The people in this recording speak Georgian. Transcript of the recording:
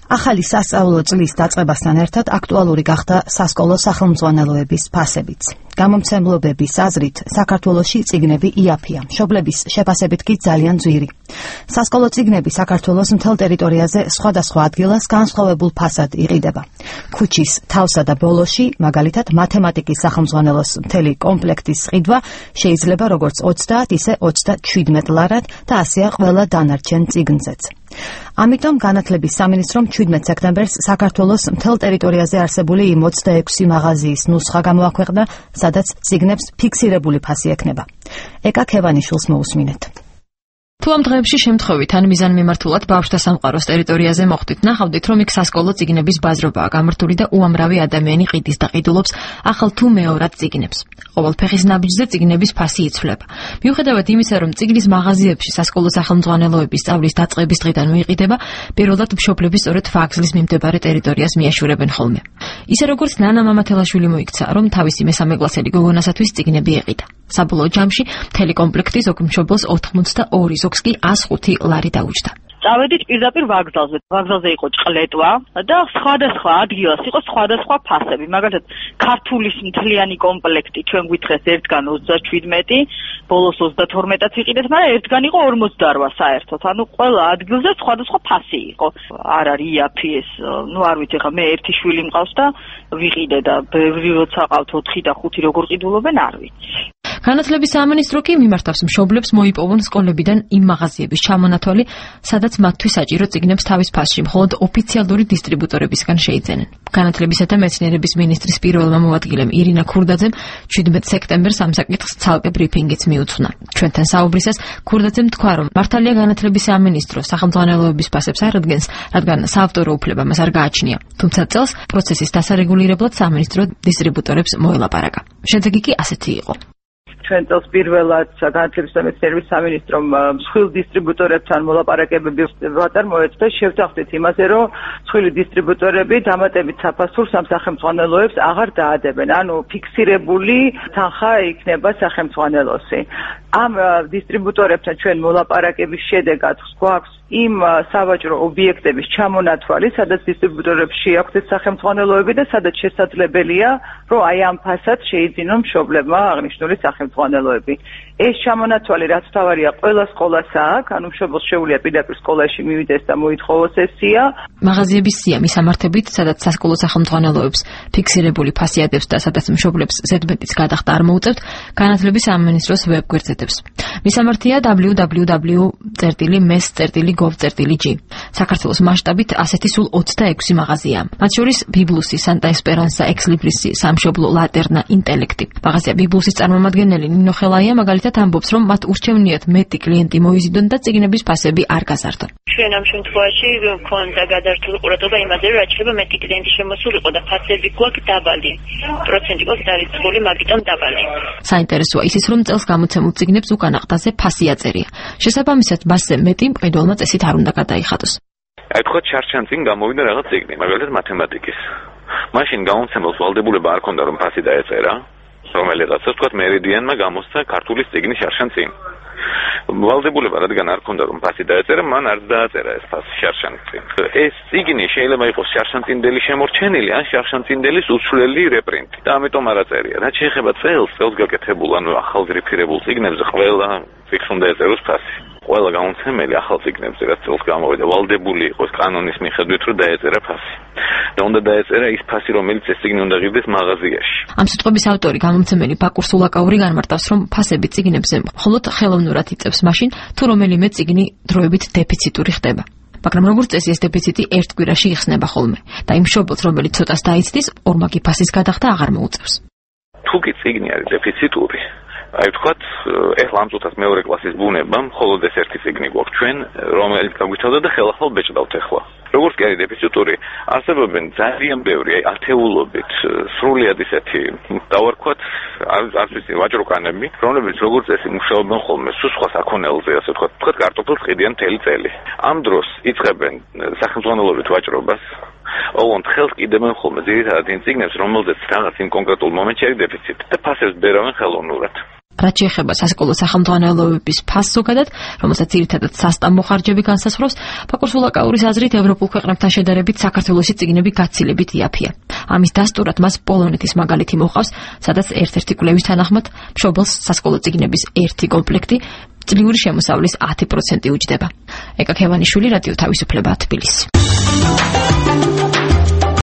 ახალი სასწავლო წლის დაწყებასთან ერთად აქტუალური გახდა სასკოლო სახელმძღვანელოების ფასებიც. გამომცემლობების აზრით, საქართველოში წიგნები იაფია, მშობლების შეფასებით კი ძალიან ძვირი. სასკოლო წიგნები საქართველოს მთელ ტერიტორიაზე სხვადასხვა ადგილას განსხვავებულ ფასად იყიდება. ქუჩის თავსა და ბოლოში, მაგალითად, მათემატიკის სახელმძღვანელოს მთელი კომპლექტის ყიდვა შეიძლება როგორც 30, ისე 37 ლარად და ასეა ყველა დანარჩენ წიგნზეც. ამიტომ განათლების სამინისტრომ 17 სექტემბერს საქართველოს მთელ ტერიტორიაზე არსებული იმ 26 მაღაზიის ნუსხა გამოაქვეყნა, სადაც წიგნებს ფიქსირებული ფასი ექნება. ეკა ქევანიშვილს მოусმინეთ. თუ ამ დღეებში შემთხვევით ან მიზანმიმართულად ბავშვთა სამყაროს ტერიტორიაზე მოხვდით, ნახავდით, რომ იქ სასკოლო წიგნების ბაზრობაა გამართული და უამრავი ადამიანი ყიდის და ყიდულობს ახალ თუ მეორად წიგნებს. ყოველ ფეხის ნაბიჯზე წიგნების ფასი იცვლება. მიუხედავად იმისა, რომ წიგნის მაღაზიებში სასკოლო სახელმძღვანელოების სწავლის დაწყების დღიდან მიიყიდება, პირველად მშობლები სწორედ ფაგზლის მიმდებარე ტერიტორიას მიაშურებენ ხოლმე. ისე როგორც ნანა მამათელაშვილი მოიქცა, რომ თავისი მესამე კლასელი გოგონასათვის წიგნები ეყიდა. საბოლოო ჯამში მთელი კომპლექტი ზოგ მშობელს 82, ზოგს კი 105 ლარი დაუჯდა. წავედით პირდაპირ ვაგზალზე. ვაგზალზე იყო ჭყლეტვა და სხვადასხვა ადგილას იყო სხვადასხვა ფასები. მაგალითად, ქართულის მთლიანი კომპლექტი ჩვენ გვითხრეს ერთგან 37, ბოლოს 32-ად ვიყიდეთ, მაგრამ ერთგან იყო 48 საერთოდ. ანუ ყველა ადგილზე სხვადასხვა ფასი იყო. არ არის იაფი ეს, არ ვიცი, ხა მე ერთი შვილი მყავს და ვიყიდე და ბევრი როცა ყავთ 4 და 5 როგორ ყიდულობენ, არ ვიცი. განათლების სამინისტრო კი მიმართავს მშობლებს მოიპოვონ სკოლებიდან იმ მაღაზიების ჩამონათვალი, სადაც მათთვის საჭირო წიგნებს თავის ფასში მხოლოდ ოფიციალური დისტრიბუტორებისგან შეიძენენ. განათლებისა და მეცნიერების მინისტრის პირველმა მოადგილემ ირინა ქურდაძემ 17 სექტემბერს ამ საკითხს ცალკე ბრიფინგიც მიუძღვნა. ჩვენთან საუბრისას ქურდაძემ თქვა, რომ მართალია განათლების სამინისტრო სახელმძღვანელოების ფასებს არ ადგენს, რადგან საავტორო უფლება მას არ გააჩნია. თუმცა წელს პროცესის დასარეგულირებლად სამინისტრო დისტრიბუტორებს მოელაპარაკა. შედეგი კი ასეთი იყო. ჩვენ წელს პირველად განათლების და მეცნიერების სამინისტრომ მსხვილ დისტრიბუტორებთან მოლაპარაკებები ვაწარმოეთ და შევთანხმდით იმაზე, რომ მსხვილი დისტრიბუტორები დამატებით საფასურს ამ სახელმძღვანელოებს აღარ დაადებენ. ანუ ფიქსირებული თანხა იქნება სახელმძღვანელოსი. ამ დისტრიბუტორებთან ჩვენ მოლაპარაკების შედეგად გვაქვს იმ სავაჭრო ობიექტების ჩამონათვალი, სადაც დისტრიბუტორებს შეაქვთ სახელმძღვანელოები და სადაც შესაძლებელია, რომ აი ამ ფასად შეიძინონ მშობლებმა აღნიშნული სახელმძღვანელოები. ეს ჩამონათვალი რაც თავარია ყველა სკოლას აქვს, ანუ მშობელს შეუძლია პირდაპირ სკოლაში მივიდეს და მოითხოვოს ეს სია. მაღაზიების სია მისამართებით, სადაც სასკოლო სახელმძღვანელოებს ფიქსირებული ფასი ადევს და სადაც მშობლებს ზედმეტიც გადახდა არ მოუწევთ, განათლების სამინისტროს ვებგვერდზედებს. მისამართია www.mes.gov.g. საქართველოს მასშტაბით ასეთი სულ 26 მაღაზია. მათ შორის ბიბლუსი, სანტა ესპერანსა, ექსლიბრისი, სამშობლო, ლატერნა, ინტელექტი. მაღაზია ბიბლუსის წარმომადგენელი ნინო ხელაია მაგალითად ამბობს, რომ მათ ურჩევნიათ მეტი კლიენტი მოიზიდონ და წიგნების ფასები არ გაზარდონ. ჩვენ ამ შემთხვევაში გვქონდა გადართული ყურადღება იმაზე, რომ რაც შეიძლება მეტი კლიენტი შემოსულიყო და ფასები გვაქვს დაბალი. პროცენტი გვაქვს დაიწყებული, მაგიტომ დაბალი. საინტერესოა ის, რომ წელს გამოცემულ წიგნებს უკან აყდაზე ფასი აწერია. შესაბამისად, მასზე მეტი მყიდველმა წესით არ უნდა გადაიხადოს. აი თქვა ჩარჩან წინ გამოვიდა რაღაც წიგნი, მაგალითად მათემატიკის. მაშინ გამომცემელს ვალდებულება არ ქონდა, რომ ფასი დაეწერა. რომელიღაცას თქვა მერიდიანმა გამოსცა ქართულის წიგნი შარშან წინ. ვალდებულება რადგან არ ქონდა რომ ფასი დაეწერა, მან არც დააწერა ეს ფასი შარშან წინ. ეს წიგნი შეიძლება იყოს შარშანწინდელი შემორჩენილი ან შარშანწინდელის უცვლელი რეპრინტი და ამიტომ არ აწერია. რაც შეეხება წელს გაკეთებულ, ანუ ახალ გრიფირებულ წიგნებზე ყველა ფიქს უნდა ეწეროს ფასი. ყველა გამომცემელი ახალ წიგნებზე რაც წელს გამოვიდა, ვალდებული იყოს კანონის მიხედვით რომ დაეწერა ფასი. და უნდა დაეწერა ის ფასი, რომელიც ეს წიგნი უნდა ღირდეს მაღაზიაში. ამ სიტყვების ავტორი გამომცემელი ბაკურ სულაკაური განმარტავს, რომ ფასები წიგნებზე მხოლოდ ხელოვნურად იწევს მაშინ, თუ რომელიმე წიგნი დროებით დეფიციტური ხდება. მაგრამ როგორც წესი ეს დეფიციტი ერთ კვირაში იხსნება ხოლმე და იმ მშობელს, რომელიც ცოტას დაიცდის, ორმაგი ფასის გადახდა აღარ მოუწევს. თუ კი წიგნი არის დეფიციტური, აი ვთქვათ, ეხლა ამ წუთას მეორე კლასის ბუნება, მხოლოდ ეს ერთი წიგნი გვაქვს ჩვენ, რომელიც გაგვითხოვდა და ხელახალ ბეჭდავთ ეხლა. როგორც კი არის დეფიციტური, არსებობენ ძალიან ბევრი, აი ათეულობით, სრულიად ისეთი, დავარქვათ, არც ვიცი, ვაჭროკანები, რომლებიც როგორც წესი მუშაობენ ხოლმე სულ სხვა საქონელზე, ასე ვთქვათ, კარტოფილს ყიდიან მთელი წელი. ამ დროს იწყებენ სახელმძღვანელობით ვაჭრობას. ოღონდ ხელს კიდევენ ხოლმე, ძირითადად იმ წიგნებს, რომელზეც რაღაც იმ კონკრეტულ მომენტში არის დეფიციტი და ფასებს ბერავენ ხელოვნურად. რაც შეეხება სასკოლო სახელმძღვანელოების ფასს ზოგადად, რომელსაც ძირითადად სასტამბო ხარჯები განსაზღვრავს, ბაკურ სულაკაურის აზრით ევროპულ ქვეყნებთან შედარებით საქართველოში წიგნები გაცილებით იაფია. ამის დასტურად მას პოლონეთის მაგალითი მოყავს, სადაც ერთ-ერთი კვლევის თანახმად მშობელს სასკოლო წიგნების ერთი კომპლექტი წლიური შემოსავლის 10% უჯდება. ეკა ქევანიშვილი, რადიო თავისუფლება, თბილისი.